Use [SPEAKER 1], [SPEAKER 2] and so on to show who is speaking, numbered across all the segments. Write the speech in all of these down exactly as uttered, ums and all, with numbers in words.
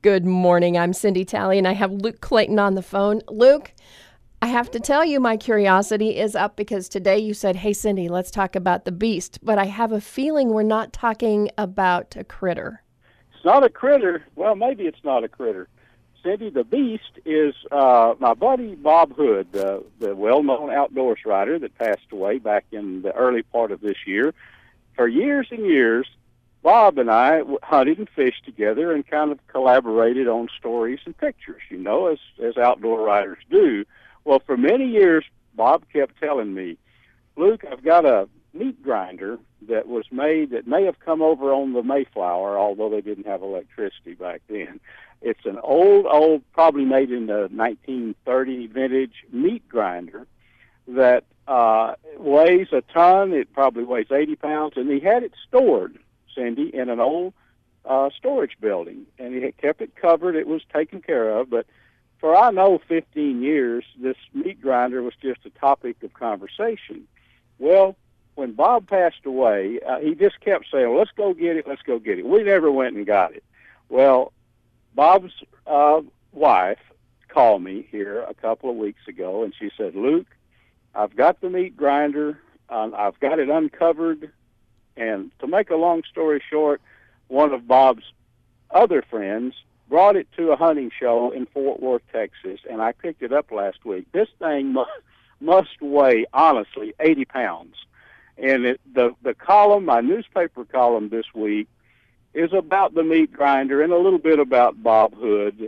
[SPEAKER 1] Good morning. I'm Cindy Talley, and I have Luke Clayton on the phone. Luke, I have to tell you my curiosity is up because today you said, hey, Cindy, let's talk about the beast. But I have a feeling we're not talking about a critter.
[SPEAKER 2] It's not a critter. Well, maybe it's not a critter. Cindy, the beast is uh, my buddy Bob Hood, uh, the well-known outdoors writer that passed away back in the early part of this year. For years and years, Bob and I hunted and fished together and kind of collaborated on stories and pictures, you know, as, as outdoor writers do. Well, for many years, Bob kept telling me, Luke, I've got a meat grinder that was made, that may have come over on the Mayflower, although they didn't have electricity back then. It's an old, old, probably made in the nineteen thirty vintage meat grinder that uh, weighs a ton. It probably weighs eighty pounds, and he had it stored, Cindy, in an old uh, storage building, and he had kept it covered. It was taken care of, but for I know fifteen years, this meat grinder was just a topic of conversation. Well, when Bob passed away, uh, he just kept saying, let's go get it, let's go get it. We never went and got it. Well, Bob's uh, wife called me here a couple of weeks ago, and she said, Luke, I've got the meat grinder. Um, I've got it uncovered. And to make a long story short, one of Bob's other friends brought it to a hunting show in Fort Worth, Texas, and I picked it up last week. This thing must, must weigh, honestly, eighty pounds. And it, the, the column, my newspaper column this week, is about the meat grinder and a little bit about Bob Hood.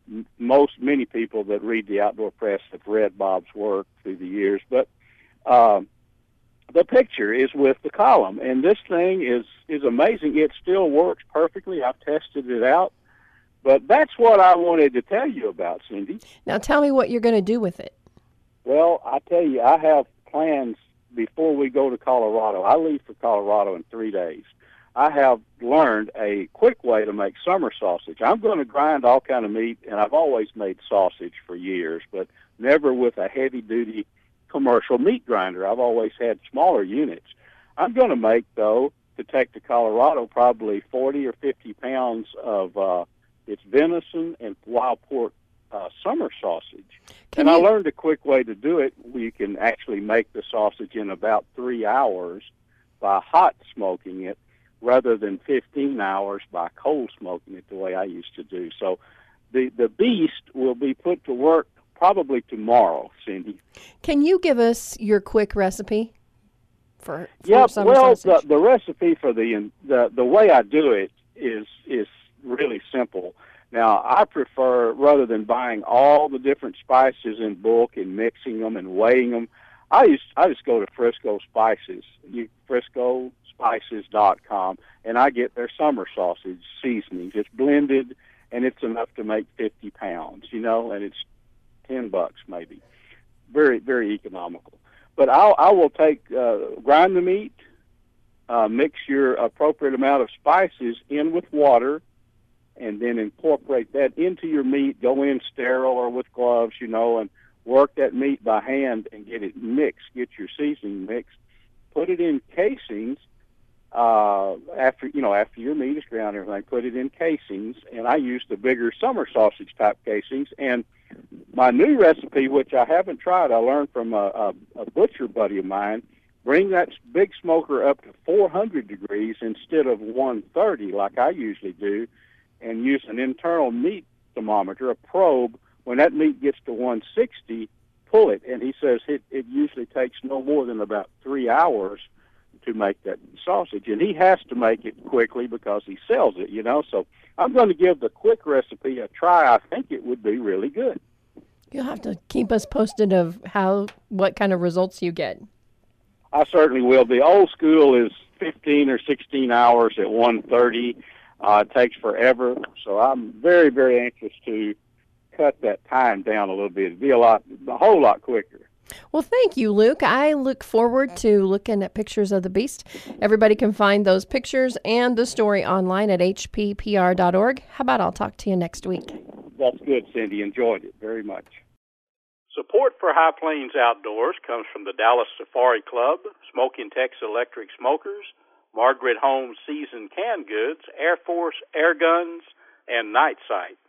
[SPEAKER 2] Most, many people that read the outdoor press have read Bob's work through the years, but um, the picture is with the column, and this thing is, is amazing. It still works perfectly. I've tested it out, but that's what I wanted to tell you about, Cindy.
[SPEAKER 1] Now tell me what you're going to do with it.
[SPEAKER 2] Well, I tell you, I have plans before we go to Colorado. I leave for Colorado in three days. I have learned a quick way to make summer sausage. I'm going to grind all kind of meat, and I've always made sausage for years, but never with a heavy-duty commercial meat grinder. I've always had smaller units. I'm going to make, though, to take to Colorado, probably forty or fifty pounds of uh, it's venison and wild pork uh, summer sausage.
[SPEAKER 1] Can
[SPEAKER 2] and
[SPEAKER 1] you...
[SPEAKER 2] I learned a quick way to do it. You can actually make the sausage in about three hours by hot smoking it, rather than fifteen hours by cold smoking it the way I used to do. So the, the beast will be put to work probably tomorrow, Cindy.
[SPEAKER 1] Can you give us your quick recipe for, for
[SPEAKER 2] yeah,
[SPEAKER 1] summer
[SPEAKER 2] well,
[SPEAKER 1] sausage?
[SPEAKER 2] The, the recipe for the, the the way I do it is is really simple. Now, I prefer, rather than buying all the different spices in bulk and mixing them and weighing them, I used I just go to Frisco Spices, you, Frisco Spices dot com, and I get their summer sausage seasonings. It's blended, and it's enough to make fifty pounds, you know, and it's ten bucks maybe. Very, very economical. But I'll, I will take, uh, grind the meat, uh, mix your appropriate amount of spices in with water, and then incorporate that into your meat. Go in sterile or with gloves, you know, and work that meat by hand and get it mixed, get your seasoning mixed. Put it in casings. Uh, after you know, after your meat is ground and everything, put it in casings, and I use the bigger summer sausage type casings. And my new recipe, which I haven't tried, I learned from a, a, a butcher buddy of mine. Bring that big smoker up to four hundred degrees instead of one thirty like I usually do, and use an internal meat thermometer, a probe. When that meat gets to one sixty, pull it, and he says it, it usually takes no more than about three hours to make that sausage, and he has to make it quickly because he sells it, you know. So I'm going to give the quick recipe a try. I think it would be really good.
[SPEAKER 1] You'll have to keep us posted of how, what kind of results you get.
[SPEAKER 2] I certainly will. The old school is fifteen or sixteen hours at one thirty. Uh, it takes forever, so I'm very, very anxious to cut that time down a little bit. It'd be a lot, a whole lot quicker.
[SPEAKER 1] Well, thank you, Luke. I look forward to looking at pictures of the beast. Everybody can find those pictures and the story online at h p p r dot org. How about I'll talk to you next week?
[SPEAKER 2] That's good, Cindy. Enjoyed it very much. Support for High Plains Outdoors comes from the Dallas Safari Club, Smoking Tex Electric Smokers, Margaret Holmes Seasoned Canned Goods, Air Force Air Guns,
[SPEAKER 3] and night sight.